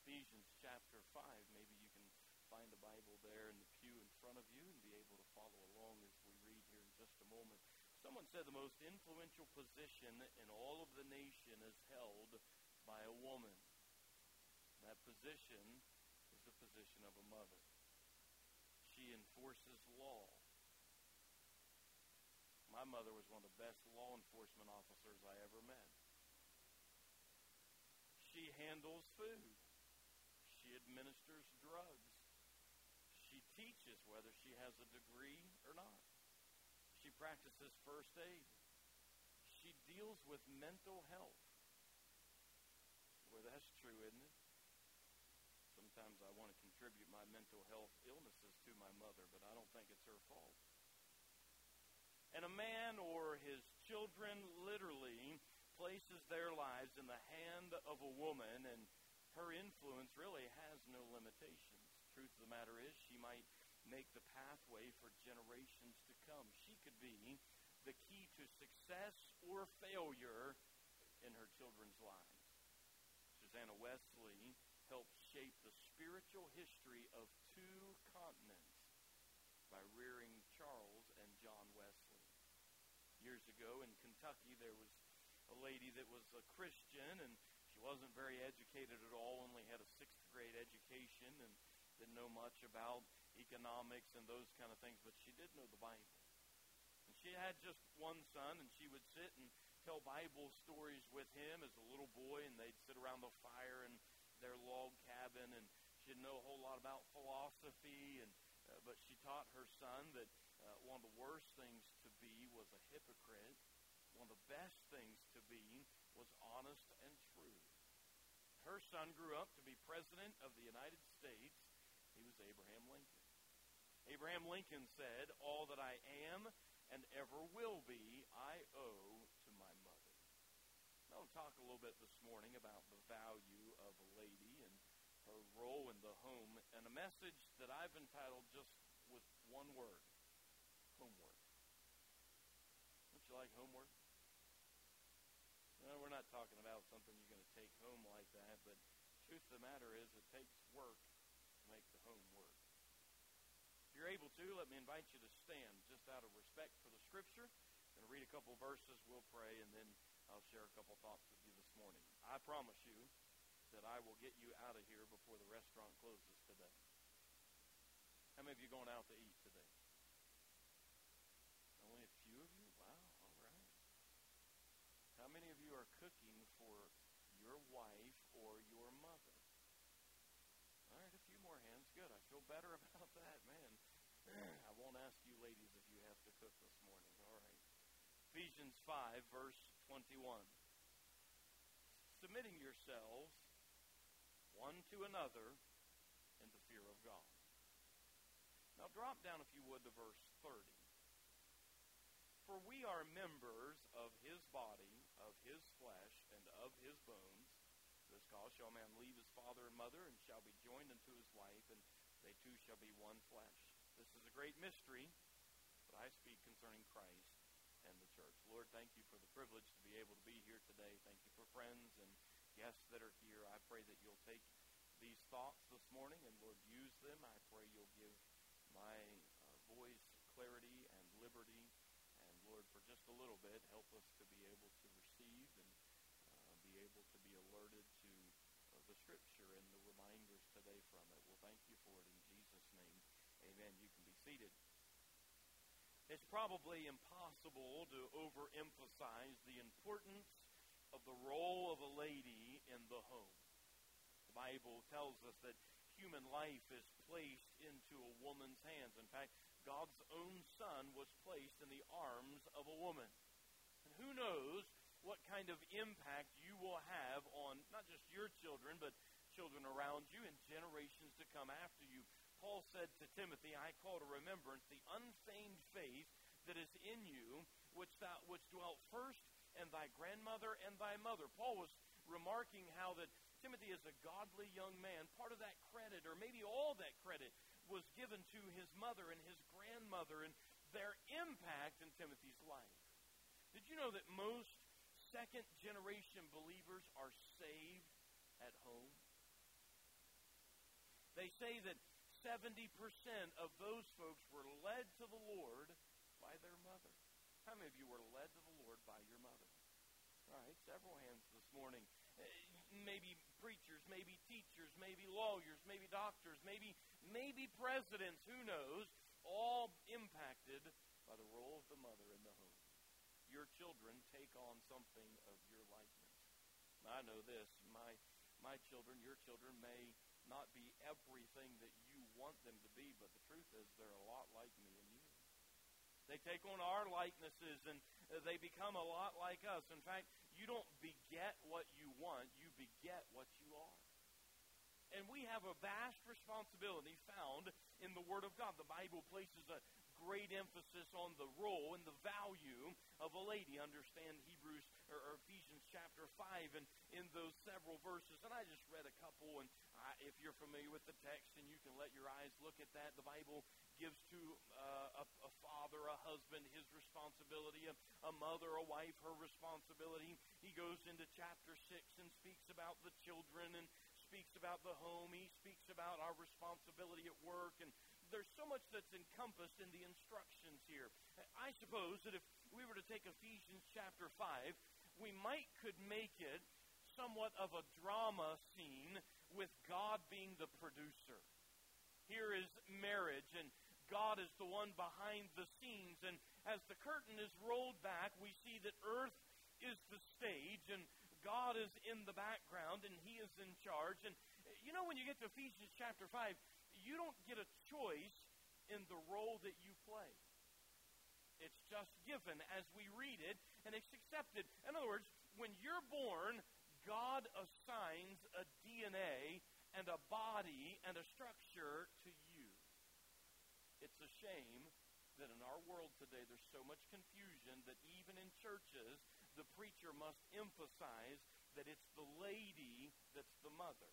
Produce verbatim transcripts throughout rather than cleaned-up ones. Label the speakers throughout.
Speaker 1: Ephesians chapter five. Maybe you can find a Bible there in the pew in front of you and be able to follow along as we read here in just a moment. Someone said the most influential position in all of the nation is held by a woman. That position is the position of a mother. She enforces law. My mother was one of the best law enforcement officers I ever met. She handles food. She administers drugs. She teaches whether she has a degree or not. She practices first aid. She deals with mental health. Well, that's true, isn't it? Sometimes I want to contribute my mental health illnesses to my mother, but I don't think it's her fault. And a man or his children literally places their lives in the hand of a woman, and her influence really has no limitations. Truth of the matter is, she might make the pathway for generations to come. She could be the key to success or failure in her children's lives. Susanna Wesley helped shape the spiritual history of two continents by rearing Charles and John Wesley. Years ago in Kentucky, there was a lady that was a Christian, and she wasn't very educated at all, only had a sixth grade education and didn't know much about economics and those kind of things, but she did know the Bible. And she had just one son, and she would sit and tell Bible stories with him as a little boy, and they'd sit around the fire in their log cabin, and she didn't know a whole lot about philosophy, and uh, but she taught her son that uh, one of the worst things to be was a hypocrite. One of the best things to be was honest and true. Her son grew up to be President of the United States. He was Abraham Lincoln. Abraham Lincoln said, "All that I am and ever will be, I owe to my mother." I want to talk a little bit this morning about the value of a lady and her role in the home, and a message that I've entitled just with one word: homework. Don't you like homework? No, we're not talking about something you're going to take home like that, but the truth of the matter is it takes work to make the home work. If you're able to, let me invite you to stand just out of respect for the Scripture. I'm going to read a couple of verses, we'll pray, and then I'll share a couple of thoughts with you this morning. I promise you that I will get you out of here before the restaurant closes today. How many of you going out to eat today? Only a few of you? Wow, all right. How many of you are cooking for your wife or your mother? All right, a few more hands. Good. I feel better about that, man. I won't ask you ladies if you have to cook this morning. All right. Ephesians five, verse twenty-one. Submitting yourselves one to another in the fear of God. Now drop down, if you would, to verse thirty. For we are members of his body, of his flesh, and of his bones. This cause shall a man leave his father and mother, and shall be joined unto his wife, and they two shall be one flesh. This is a great mystery, but I speak concerning Christ and the church. Lord, thank you for the privilege to be able to be here today. Thank you for friends and guests that are here. I pray that you'll take these thoughts this morning, and Lord, use them. I pray you'll give my uh, voice clarity and liberty. Lord, for just a little bit, help us to be able to receive and uh, be able to be alerted to uh, the Scripture and the reminders today from it. Well, thank you for it in Jesus' name. Amen. You can be seated. It's probably impossible to overemphasize the importance of the role of a lady in the home. The Bible tells us that human life is placed into a woman's hands. In fact, God's own Son was placed in the arms of a woman. And who knows what kind of impact you will have on not just your children, but children around you and generations to come after you. Paul said to Timothy, I call to remembrance the unfeigned faith that is in you, which thou which dwelt first in thy grandmother and thy mother. Paul was remarking how that Timothy is a godly young man. Part of that credit, or maybe all that credit, was given to his mother and his grandmother and their impact in Timothy's life. Did you know that most second-generation believers are saved at home? They say that seventy percent of those folks were led to the Lord by their mother. How many of you were led to the Lord by your mother? All right, several hands this morning. Maybe preachers, maybe teachers, maybe lawyers, maybe doctors, maybe maybe presidents, who knows, all impacted by the role of the mother in the home. Your children take on something of your likeness. Now, I know this, my my children, your children may not be everything that you want them to be, but the truth is they're a lot like me and you. They take on our likenesses, and they become a lot like us. In fact, you don't beget what you want, you beget what you are. And we have a vast responsibility found in the Word of God. The Bible places a great emphasis on the role and the value of a lady. Understand Hebrews or, or Ephesians chapter five and in those several verses. And I just read a couple, and I, if you're familiar with the text and you can let your eyes look at that, the Bible gives to uh, a, a father, a husband, his responsibility, a, a mother, a wife, her responsibility. He goes into chapter six and speaks about the children and speaks about the home. He speaks about our responsibility at work, and there's so much that's encompassed in the instructions here. I suppose that if we were to take Ephesians chapter five, we might could make it somewhat of a drama scene with God being the producer. Here is marriage, and God is the one behind the scenes, and as the curtain is rolled back, we see that earth is the stage, and God is in the background, and He is in charge. And you know, when you get to Ephesians chapter five, you don't get a choice in the role that you play. It's just given as we read it, and it's accepted. In other words, when you're born, God assigns a D N A and a body and a structure to you. It's a shame that in our world today there's so much confusion that even in churches, the preacher must emphasize that it's the lady that's the mother.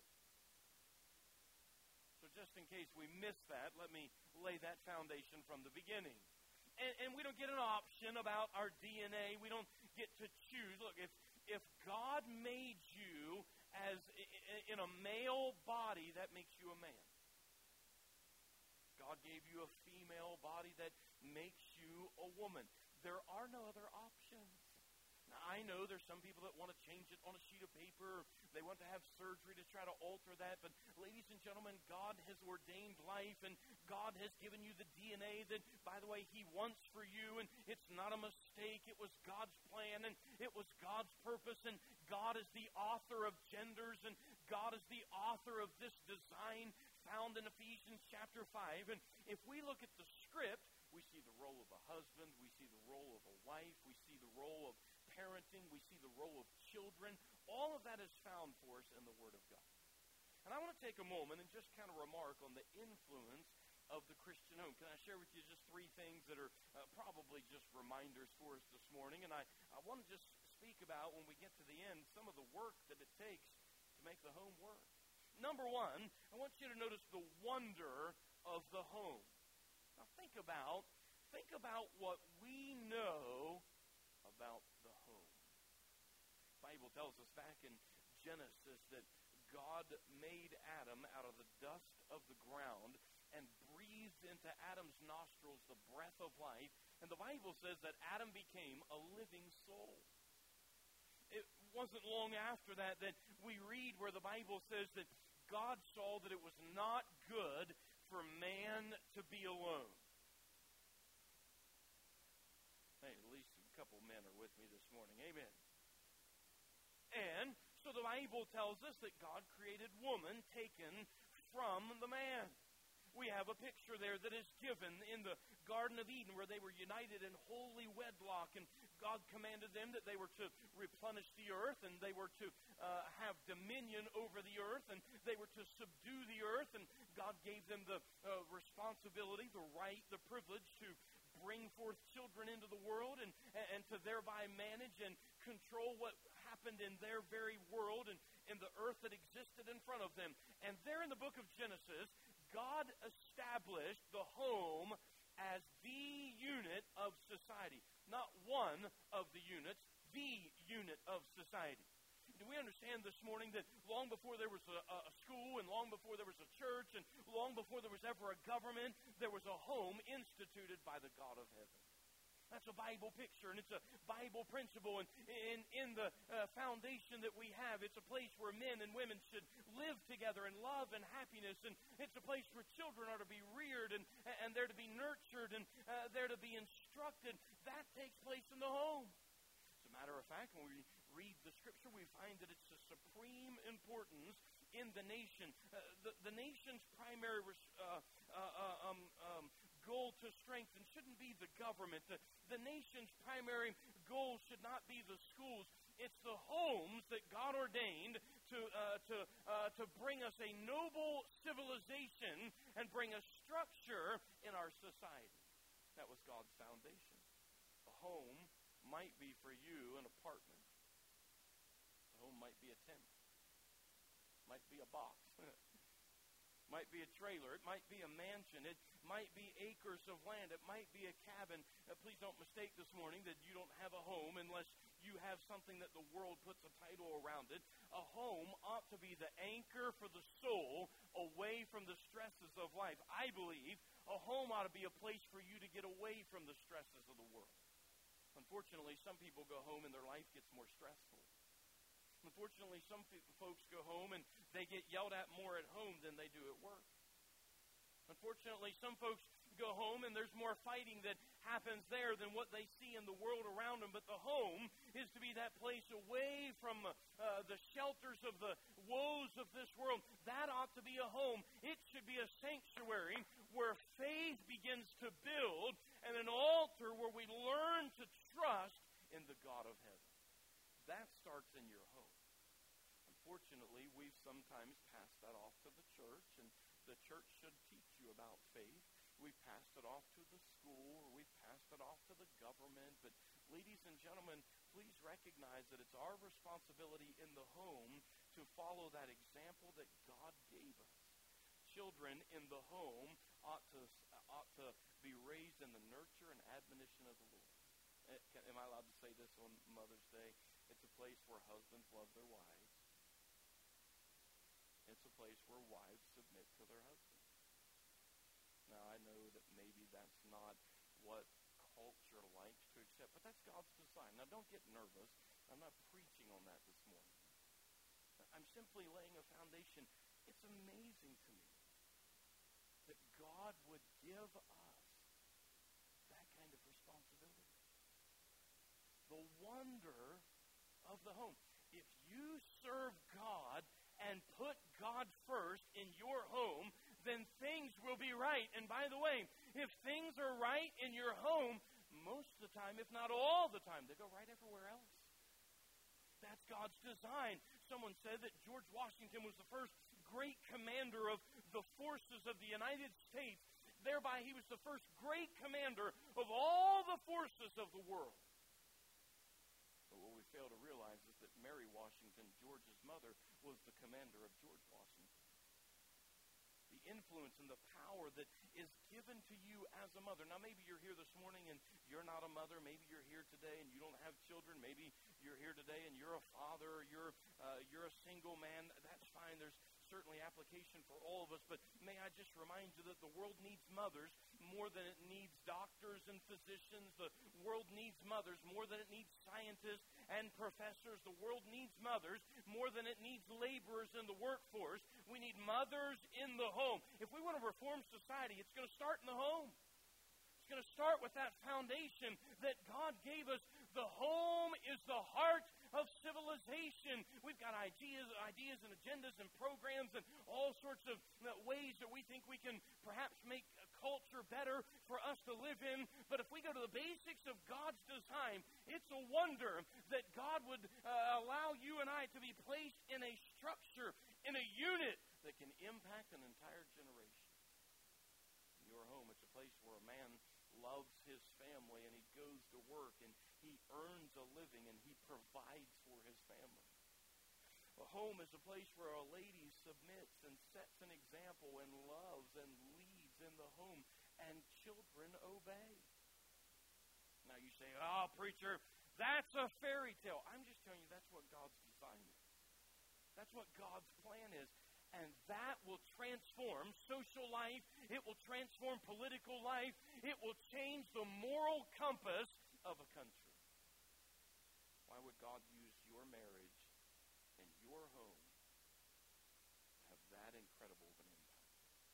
Speaker 1: So just in case we miss that, let me lay that foundation from the beginning. And, and we don't get an option about our D N A. We don't get to choose. Look, if if God made you as in a male body, that makes you a man. God gave you a female body, that makes you a woman. There are no other options. Now, I know there's some people that want to change it on a sheet of paper. They want to have surgery to try to alter that. But ladies and gentlemen, God has ordained life, and God has given you the D N A that, by the way, He wants for you. And it's not a mistake. It was God's plan, and it was God's purpose. And God is the author of genders, and God is the author of this design found in Ephesians chapter five. And if we look at the script, we see the role of a husband, we see the role of a wife, we see the role of parenting, we see the role of children. All of that is found for us in the Word of God. And I want to take a moment and just kind of remark on the influence of the Christian home. Can I share with you just three things that are uh, probably just reminders for us this morning? And I, I want to just speak about, when we get to the end, some of the work that it takes to make the home work. Number one, I want you to notice the wonder of the home. Now think about, think about what we know about the home. The Bible tells us back in Genesis that God made Adam out of the dust of the ground and breathed into Adam's nostrils the breath of life. And the Bible says that Adam became a living soul. It wasn't long after that that we read where the Bible says that God saw that it was not good for man to be alone. Hey, at least a couple men are with me this morning. Amen. And so the Bible tells us that God created woman taken from the man. We have a picture there that is given in the Garden of Eden where they were united in holy wedlock, and God commanded them that they were to replenish the earth, and they were to uh, have dominion over the earth, and they were to subdue the earth, and God gave them the uh, responsibility, the right, the privilege to bring forth children into the world and, and to thereby manage and control what happened in their very world and in the earth that existed in front of them. And there in the book of Genesis, God established the home as the unit of society. Not one of the units, the unit of society. do we understand this morning that long before there was a, a school, and long before there was a church, and long before there was ever a government, there was a home instituted by the God of heaven? That's a Bible picture, and it's a Bible principle. And in, in the uh, foundation that we have, it's a place where men and women should live together in love and happiness. And it's a place where children are to be reared, and, and they're to be nurtured, and uh, they're to be instructed. That takes place in the home. As a matter of fact, when we read the Scripture, we find that it's of supreme importance in the nation. Uh, the, the nation's primary uh, uh, uh, um, um, goal to strengthen shouldn't be the government. The, the nation's primary goal should not be the schools. It's the homes that God ordained to uh, to uh, to bring us a noble civilization and bring a structure in our society. That was God's foundation. A home might be for you an apartment. A home might be a tent. Might be a box. Might be a trailer. It might be a mansion. It might be acres of land. It might be a cabin. Uh, please don't mistake this morning that you don't have a home unless you have something that the world puts a title around it. A home ought to be the anchor for the soul away from the stresses of life. I believe a home ought to be a place for you to get away from the stresses of the world. Unfortunately, some people go home and their life gets more stressful. Unfortunately, some folks go home and they get yelled at more at home than they do at work. Unfortunately, some folks go home and there's more fighting that happens there than what they see in the world around them. But the home is to be that place away from uh, the shelters of the woes of this world. That ought to be a home. It should be a sanctuary where faith begins to build, and an altar where we learn to trust in the God of heaven. That starts in your home. Unfortunately, we've sometimes passed that off to the church, and the church should teach you about faith. We've passed it off to the school, or we've passed it off to the government. But ladies and gentlemen, please recognize that it's our responsibility in the home to follow that example that God gave us. Children in the home ought to, ought to be raised in the nurture and admonition of the Lord. Am I allowed to say this on Mother's Day? It's a place where husbands love their wives. It's a place where wives submit to their husbands. Now, I know that maybe that's not what culture likes to accept, but that's God's design. Now, don't get nervous. I'm not preaching on that this morning. I'm simply laying a foundation. It's amazing to me that God would give us that kind of responsibility. The wonder of the home. If you serve God and put God first in your home, then things will be right. And by the way, if things are right in your home, most of the time, if not all the time, they go right everywhere else. That's God's design. Someone said that George Washington was the first great commander of the forces of the United States. Thereby, he was the first great commander of all the forces of the world. But what we fail to realize is that Mary Washington, George's mother, was the commander of George Washington. The influence and the power that is given to you as a mother. Now, maybe you're here this morning and you're not a mother. Maybe you're here today and you don't have children. Maybe you're here today and you're a father, or you're uh, you're a single man. That's fine. There's certainly application for all of us, but may I just remind you that the world needs mothers more than it needs doctors and physicians. The world needs mothers more than it needs scientists and professors. The world needs mothers more than it needs laborers in the workforce. We need mothers in the home. If we want to reform society, it's going to start in the home. It's going to start with that foundation that God gave us. The home is the heart of civilization. We've got ideas, ideas and agendas and programs and all sorts of ways that we think we can perhaps make a culture better for us to live in. But if we go to the basics of God's design, it's a wonder that God would uh, allow you and I to be placed in a structure, in a unit that can impact an entire generation. In your home, it's a place where a man loves his family and he goes to work and he earns a living and he provides for his family. A home is a place where a lady submits and sets an example and loves and leads in the home, and children obey. Now you say, oh, preacher, that's a fairy tale. I'm just telling you that's what God's designed is. That's what God's plan is. And that will transform social life. It will transform political life. It will change the moral compass of a country. Why would God use your marriage and your home to have that incredible of an impact?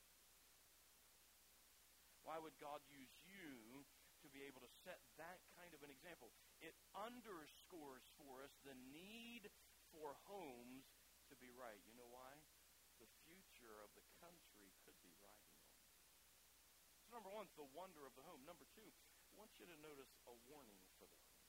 Speaker 1: Why would God use you to be able to set that kind of an example? It underscores for us the need for homes to be right. You know why? The future of the country could be riding on it. So number one, it's the wonder of the home. Number two, I want you to notice a warning for the home.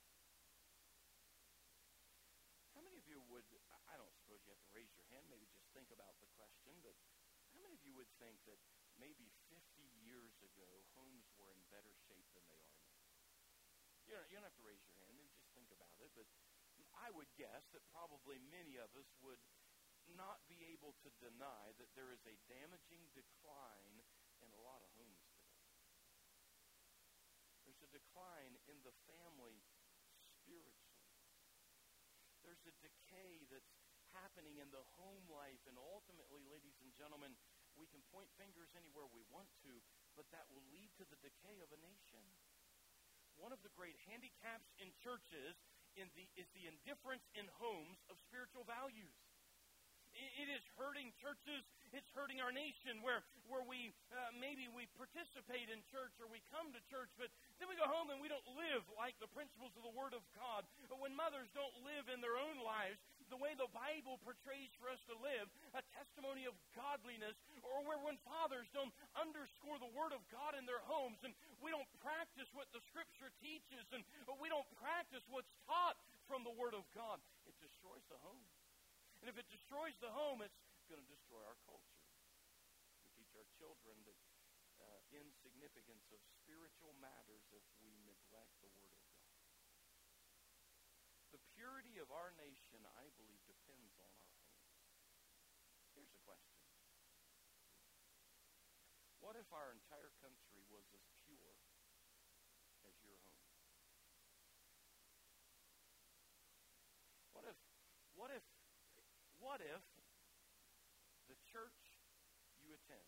Speaker 1: How many of you would, I don't suppose you have to raise your hand, maybe just think about the question, but how many of you would think that maybe fifty years ago homes were in better shape than they are now? You don't, you don't have to raise your hand, maybe just think about it, but I would guess that probably many of us would not be able to deny that there is a damaging decline in a lot of homes today. There's a decline in the family spiritually. There's a decay that's happening in the home life, and ultimately, ladies and gentlemen, we can point fingers anywhere we want to, but that will lead to the decay of a nation. One of the great handicaps in churches in the, is the indifference in homes of spiritual values. It is hurting churches. It's hurting our nation where, where we, uh, maybe we participate in church or we come to church, but then we go home and we don't live like the principles of the Word of God. But when mothers don't live in their own lives the way the Bible portrays for us to live, a testimony of godliness, or where when fathers don't underscore the Word of God in their homes, and we don't practice what the Scripture teaches, and we don't practice what's taught from the Word of God, it destroys the home. And if it destroys the home, it's going to destroy our culture. We teach our children the uh, insignificance of spiritual matters if we neglect the Word of God. The purity of our nation, I believe, depends on our homes. Here's a question. What if our entire country was as pure as your home? What if, what if, what if the church you attend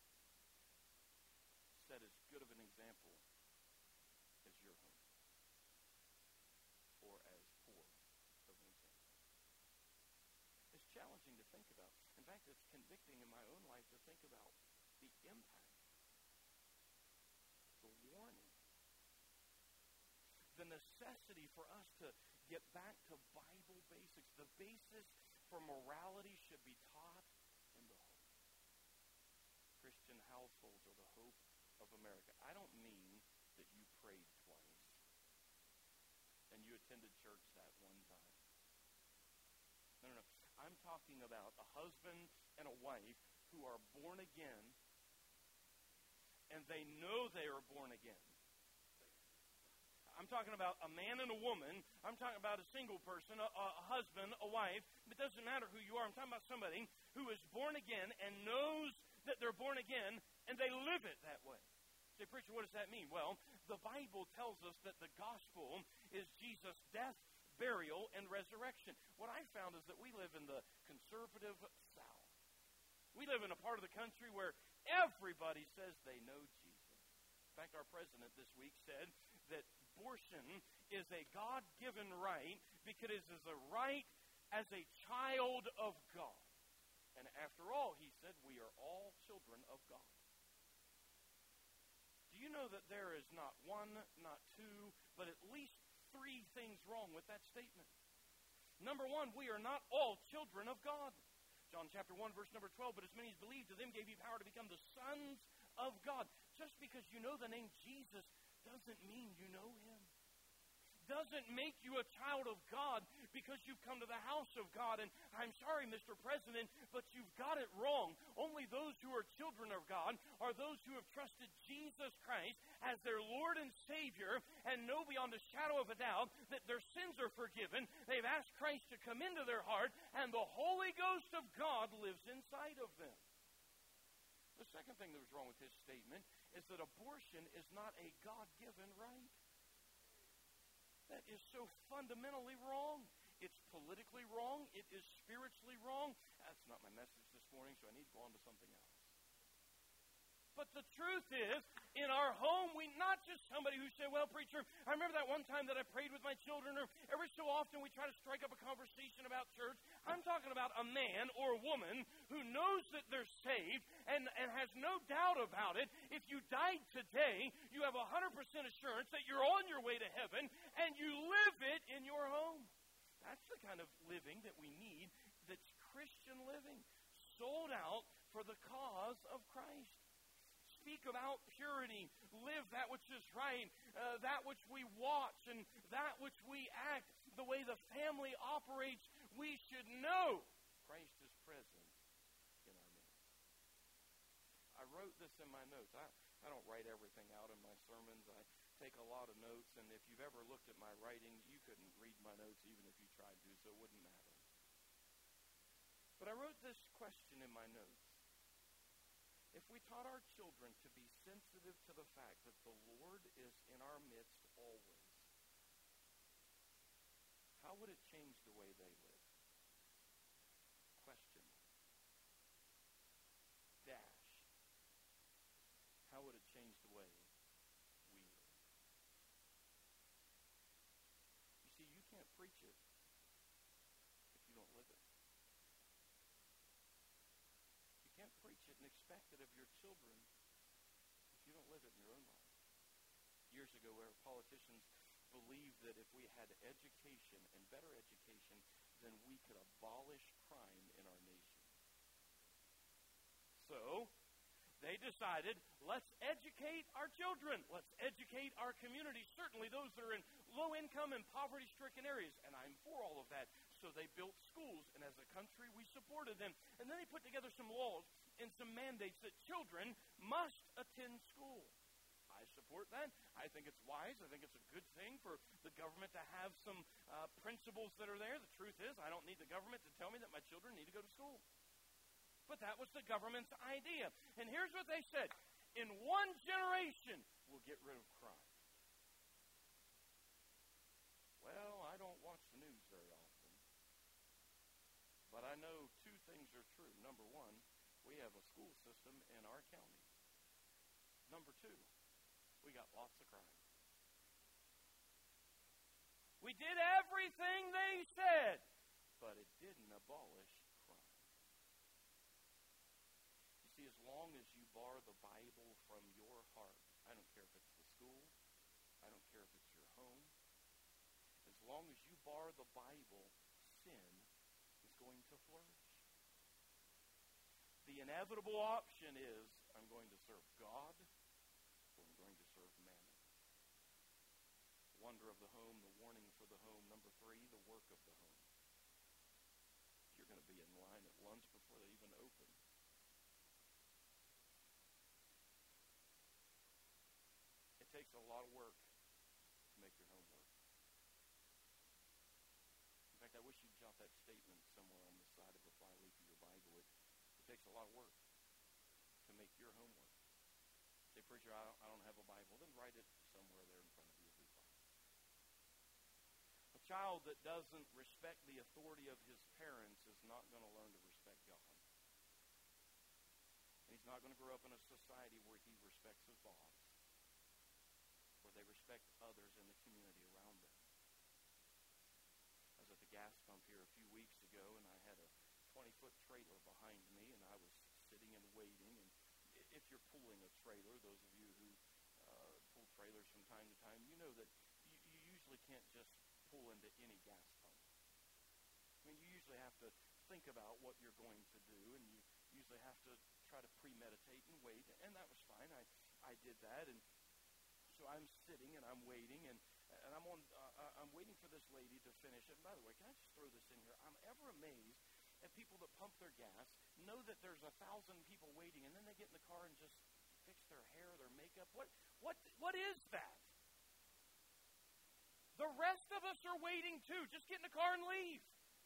Speaker 1: set as good of an example as your home? Or as poor of an example? It's challenging to think about. In fact, it's convicting in my own life to think about the impact, the warning, the necessity for us to get back to Bible basics. The basis for morality should be taught in the home. Christian households are the hope of America. I don't mean that you prayed twice and you attended church that one time. No, no, no. I'm talking about a husband and a wife who are born again, and they know they are born again. I'm talking about a man and a woman. I'm talking about a single person, a, a husband, a wife. It doesn't matter who you are. I'm talking about somebody who is born again and knows that they're born again, and they live it that way. Say, preacher, what does that mean? Well, the Bible tells us that the gospel is Jesus' death, burial, and resurrection. What I found is that we live in the conservative South. We live in a part of the country where everybody says they know Jesus. In fact, our president this week said that abortion is a God-given right because it is a right as a child of God. And after all, he said, we are all children of God. Do you know that there is not one, not two, but at least three things wrong with that statement? Number one, we are not all children of God. John chapter one, verse number twelve, but as many as believed, to them gave he power to become the sons of God. Just because you know the name Jesus doesn't mean you know him. Doesn't make you a child of God because you've come to the house of God. And I'm sorry, Mister President, but you've got it wrong. Only those who are children of God are those who have trusted Jesus Christ as their Lord and Savior and know beyond a shadow of a doubt that their sins are forgiven. They've asked Christ to come into their heart, and the Holy Ghost of God lives inside of them. The second thing that was wrong with his statement is that abortion is not a God-given right. That is so fundamentally wrong. It's politically wrong. It is spiritually wrong. That's not my message this morning, so I need to go on to something else. But the truth is, in our home, we not just somebody who say, well, preacher, I remember that one time that I prayed with my children, or every so often we try to strike up a conversation about church. I'm talking about a man or a woman who knows that they're saved and, and has no doubt about it. If you died today, you have one hundred percent assurance that you're on your way to heaven, and you live it in your home. That's the kind of living that we need, that's Christian living, sold out for the cause of Christ. Speak about purity, live that which is right, uh, that which we watch, and that which we act, the way the family operates. We should know Christ is present in our midst. I wrote this in my notes. I, I don't write everything out in my sermons. I take a lot of notes, and if you've ever looked at my writing, you couldn't read my notes even if you tried to, so it wouldn't matter. But I wrote this question in my notes. If we taught our children to be sensitive to the fact that the Lord is in our midst always, how would it change the way they live? Question. Dash. How would it change the way we live? You see, you can't preach it if you don't live it. You can't preach it and expect it of your children if you don't live it in your own life. Years ago, where politicians believed that if we had education and better education, then we could abolish crime in our nation. So, they decided, let's educate our children. Let's educate our community, certainly those that are in low-income and poverty-stricken areas. And I'm for all of that. So they built schools, and as a country, we supported them. And then they put together some laws and some mandates that children must attend school. I support that. I think it's wise. I think it's a good thing for the government to have some uh, principles that are there. The truth is, I don't need the government to tell me that my children need to go to school. But that was the government's idea. And here's what they said. In one generation, we'll get rid of crime. Well, I don't watch the news very often. But I know two things are true. Number one, we have a school system in our county. Number two, we got lots of crime. We did everything they said, but it didn't abolish crime. You see, as long as you bar the Bible from your heart, I don't care if it's the school, I don't care if it's your home, as long as you bar the Bible, sin is going to flourish. The inevitable option is, I'm going to serve God, or I'm going to serve mammon. Wonder of the home, the warning for the home. Number three, the work of the home. You're going to be in line at lunch before they even open. It takes a lot of work to make your home work. In fact, I wish you'd jot that statement somewhere on the side of the flyleaf of your Bible. It, it takes a lot of work to make your home work. Say, preacher, I don't, I don't have a Bible. Then write it somewhere there in front of you. It'll be fine. A child that doesn't respect the authority of his parents is not going to learn to respect God. And he's not going to grow up in a society where he respects his boss, where they respect others in the community around them. I was at the gas pump here a few weeks ago, and I had a twenty-foot trailer behind me, and I was sitting and waiting. And if you're pulling a trailer, those of you who uh, pull trailers from time to time, you know that you, you usually can't just pull into any gas pump. I mean, you usually have to think about what you're going to do, and you usually have to try to premeditate and wait, and that was fine. I, I did that, and so I'm sitting and I'm waiting, and, and I'm on. Uh, I'm waiting for this lady to finish. And by the way, can I just throw this in here? I'm ever amazed at people that pump their gas, know that there's a thousand people waiting, and then they get in the car and just fix their hair, their makeup. What, what, what is that? The rest of us are waiting too. Just get in the car and leave.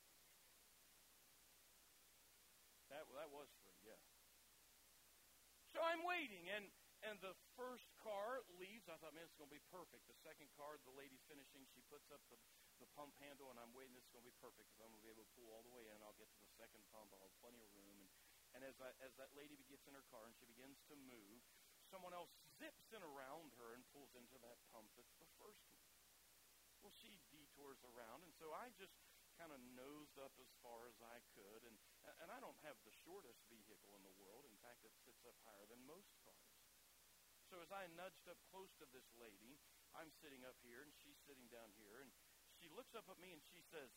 Speaker 1: That, that was free, yeah. So I'm waiting, and, and the first car leaves. I thought, man, it's going to be perfect. The second car, the lady's finishing. She puts up the, the pump handle, and I'm waiting. This is going to be perfect because I'm going to be able to pull all the way in. I'll get to the second pump. I'll have plenty of room. And, and as, I, as that lady gets in her car and she begins to move, someone else zips in around her and pulls into that pump that's the first one. Well, she detours around, and so I just kind of nosed up as far as I could. And, and I don't have the shortest vehicle in the world. In fact, it sits up higher than most cars. So as I nudged up close to this lady, I'm sitting up here, and she's sitting down here, and she looks up at me, and she says,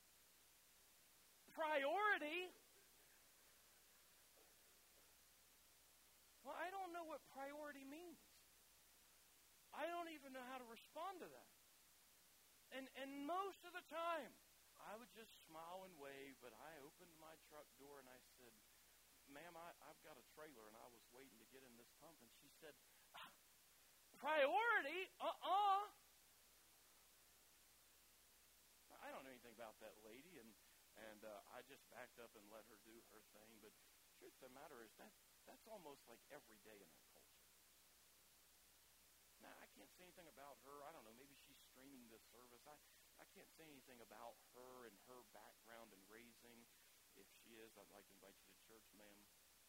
Speaker 1: "Priority?" Well, I don't know what priority means. I don't even know how to respond to that. And and most of the time, I would just smile and wave, but I opened my truck door and I said, "Ma'am, I, I've got a trailer and I was waiting to get in this pump." And she said, ah, "Priority? Uh-uh." I don't know anything about that lady, and, and uh, I just backed up and let her do her thing. But the truth of the matter is that that's almost like every day in our culture. Now, I can't say anything about her. I don't know, maybe she's streaming this service. I, I can't say anything about her and her background and raising. If she is, I'd like to invite you to church, ma'am.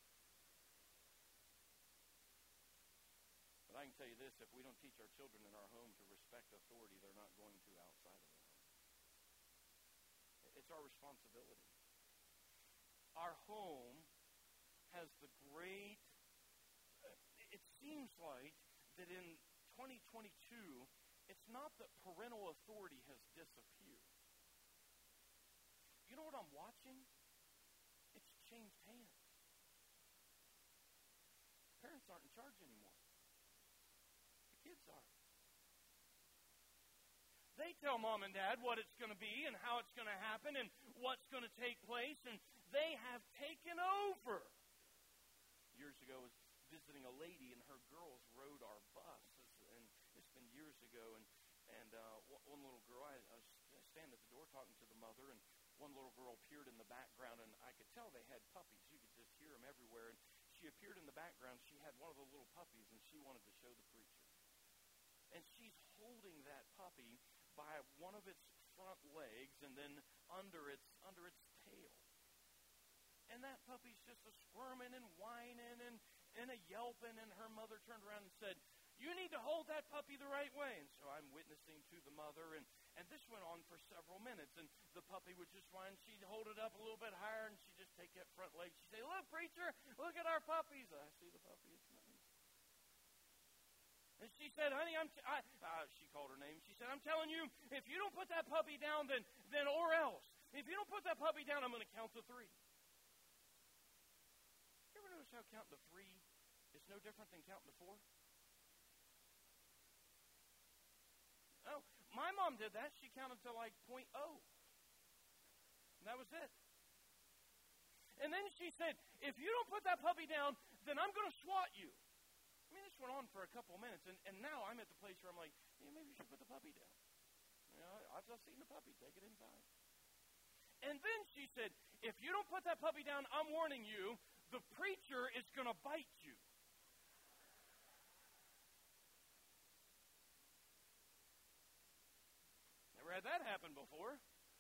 Speaker 1: But I can tell you this, if we don't teach our children in our home to respect authority, they're not going to outside of our home. It's our responsibility. Our home has the great, it seems like that in twenty twenty-two, it's not that parental authority has disappeared. You know what I'm watching? It's changed hands. Parents aren't in charge anymore. The kids are. They tell mom and dad what it's going to be and how it's going to happen and what's going to take place, and they have taken over. Years ago, I was visiting a lady, and her girls rode our bus. And it's been years ago, and and uh, one little girl, I, I was standing at the door talking to the mother, and one little girl appeared in the background, and I could tell they had puppies. You could just hear them everywhere. And she appeared in the background. She had one of the little puppies, and she wanted to show the preacher. And she's holding that puppy by one of its front legs, and then under its under its tail. And that puppy's just a squirming and whining and, and a yelping, and her mother turned around and said, "You need to hold that puppy the right way." And so I'm witnessing to the mother, and, and this went on for several minutes, and the puppy would just whine. She'd hold it up a little bit higher, and she'd just take that front leg. She'd say, "Look, preacher, look at our puppies." I see the puppy, it's nice. And she said, "Honey, I'm t- I, uh, she called her name. She said, "I'm telling you, if you don't put that puppy down, then, then or else. If you don't put that puppy down, I'm going to count to three." You ever notice how counting to three is no different than counting to four? Oh, my mom did that. She counted to like point oh. And that was it. And then she said, "If you don't put that puppy down, then I'm going to swat you." I mean, this went on for a couple of minutes, and, and now I'm at the place where I'm like, yeah, maybe you should put the puppy down. You know, I've just seen the puppy. Take it inside. And then she said, "If you don't put that puppy down, I'm warning you, the preacher is going to bite you." Never had that happen before.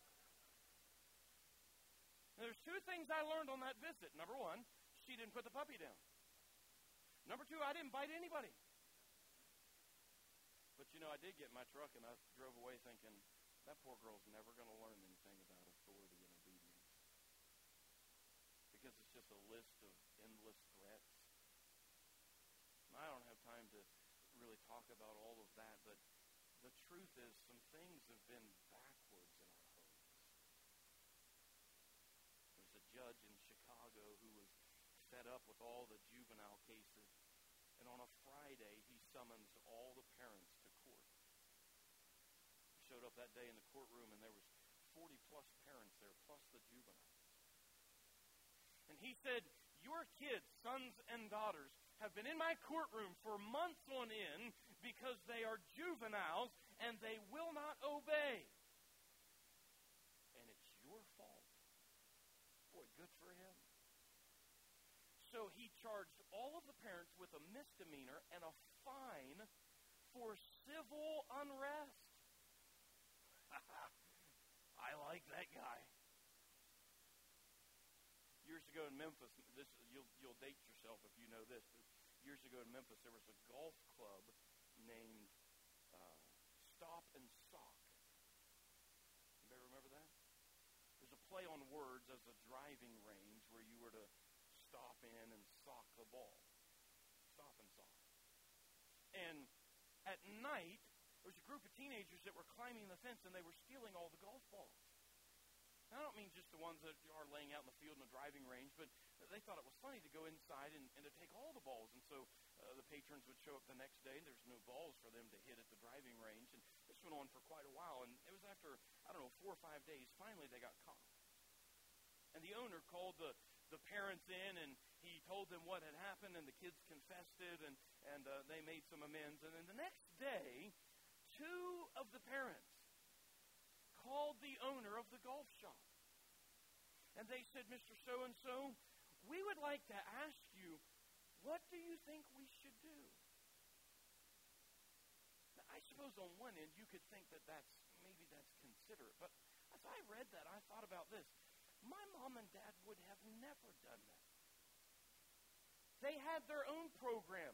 Speaker 1: Now, there's two things I learned on that visit. Number one, she didn't put the puppy down. Number two, I didn't bite anybody. But, you know, I did get in my truck, and I drove away thinking, that poor girl's never going to learn anything about authority and obedience. Because it's just a list of endless threats. And I don't have time to really talk about all of that, but the truth is some things have been backwards in our homes. There's a judge in Chicago who was fed up with all the juvenile cases. And on a Friday, he summons all the parents to court. He showed up that day in the courtroom, and there was forty-plus parents there, plus the juveniles. And he said, "Your kids, sons and daughters, have been in my courtroom for months on end because they are juveniles, and they will not obey. And it's your fault." Boy, good for him. So he charged all of the parents with a misdemeanor and a fine for civil unrest. I like that guy. Years ago in Memphis, this you'll you'll date yourself if you know this, but years ago in Memphis there was a golf club named uh, Stop and Sock. Anybody remember that? There's a play on words as a driving range where you were to stop in and sock the ball. Stop and sock. And at night, there was a group of teenagers that were climbing the fence and they were stealing all the golf balls. Now, I don't mean just the ones that are laying out in the field in the driving range, but they thought it was funny to go inside and, and to take all the balls. And so uh, the patrons would show up the next day, and there's no balls for them to hit at the driving range. And this went on for quite a while. And it was after, I don't know, four or five days, finally they got caught. And the owner called the, the parents in, and he told them what had happened, and the kids confessed it, and, and uh, they made some amends. And then the next day, two of the parents called the owner of the golf shop. And they said, Mister So-and-so, we would like to ask you, what do you think we should do? Now, I suppose on one end you could think that that's, maybe that's considerate. But as I read that, I thought about this. My mom and dad would have never done that. They had their own program.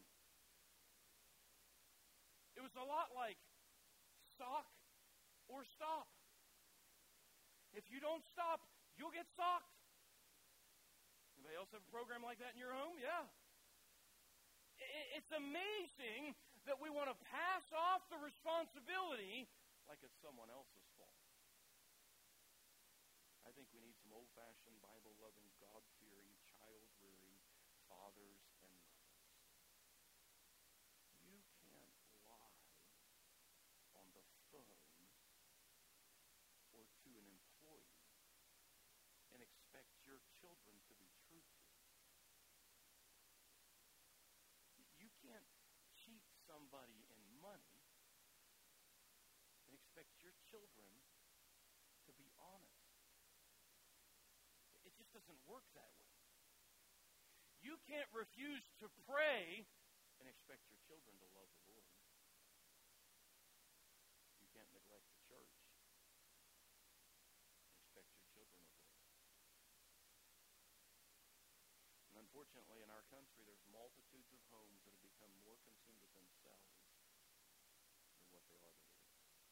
Speaker 1: It was a lot like sock or stop. If you don't stop, you'll get socked. Anybody else have a program like that in your home? Yeah. It's amazing that we want to pass off the responsibility like it's someone else's fault. I think we need some old-fashioned, Bible-loving, God-fearing, child-rearing fathers and mothers. You can't lie on the phone or to an employee and expect your children to be truthful. You can't cheat somebody in money and expect your children to be honest. It just doesn't work that way. You can't refuse to pray and expect your children to love the Lord. You can't neglect the church and expect your children to obey. And unfortunately, in our country, there's multitudes of homes that have become more consumed with themselves than what they are the Lord.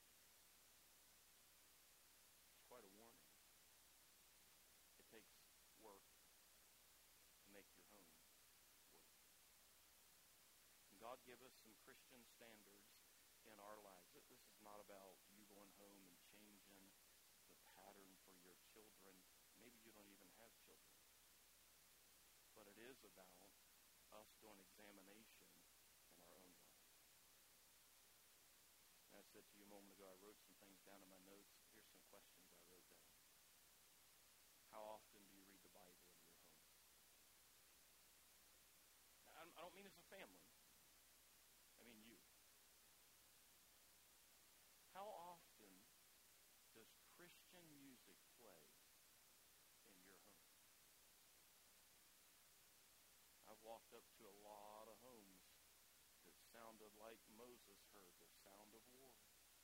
Speaker 1: It's quite a warning. It takes work to make your home work. And God give us some Christian standards in our lives. This is not about you going home and changing the pattern for your children. Maybe you don't even have children. But it is about us doing examination in our own life. And I said to you a moment ago, I wrote some things down in my notes. Here's some questions I wrote down. How often do you read the Bible in your home? Now, I don't mean as a family. I mean you. How often does Christian music play in your home? I've walked up to a lot of homes that sounded like Moses heard the sound of war.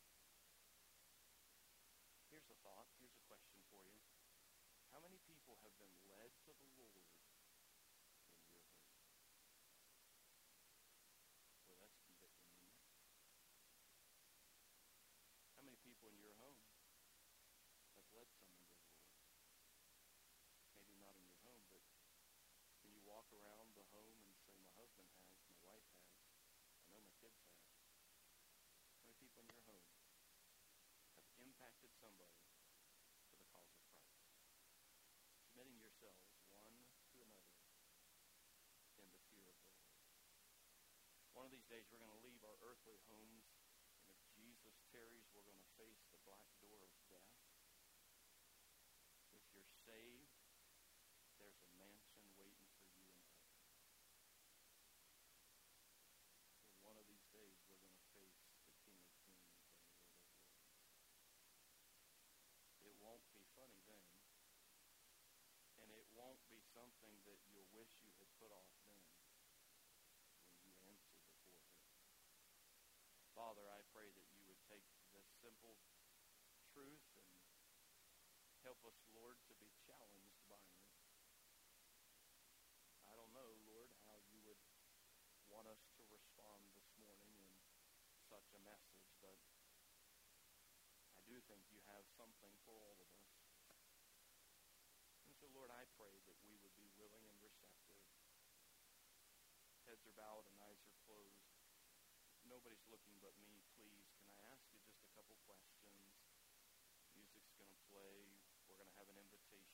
Speaker 1: Here's a thought. Here's a question for you. How many people have been led to the Lord in your home? Well, that's convicting, isn't it? How many people in your home have led someone to the Lord? Maybe not in your home, but can you walk around the home and say, my husband has, my wife has, I know my kids have? How many people in your home have impacted somebody for the cause of Christ? Submitting yourselves one to another in the fear of the Lord. One of these days we're going to leave our earthly homes, and if Jesus tarries, we're going to face the black door of death. If you're saved, there's a mansion waiting for you in heaven. But one of these days we're going to face the King of Kings and the Lord of Lords. It won't be funny then. And it won't be something that you'll wish you had put off then when you answer before Him. Father, I pray that you would take this simple truth Help us, Lord, to be challenged by it. I don't know, Lord, how you would want us to respond this morning in such a message, but I do think you have something for all of us. And so, Lord, I pray that we would be willing and receptive. Heads are bowed and eyes are closed. Nobody's looking but me. Please, can I ask you just a couple questions? Music's going to play. We're going to have an invitation.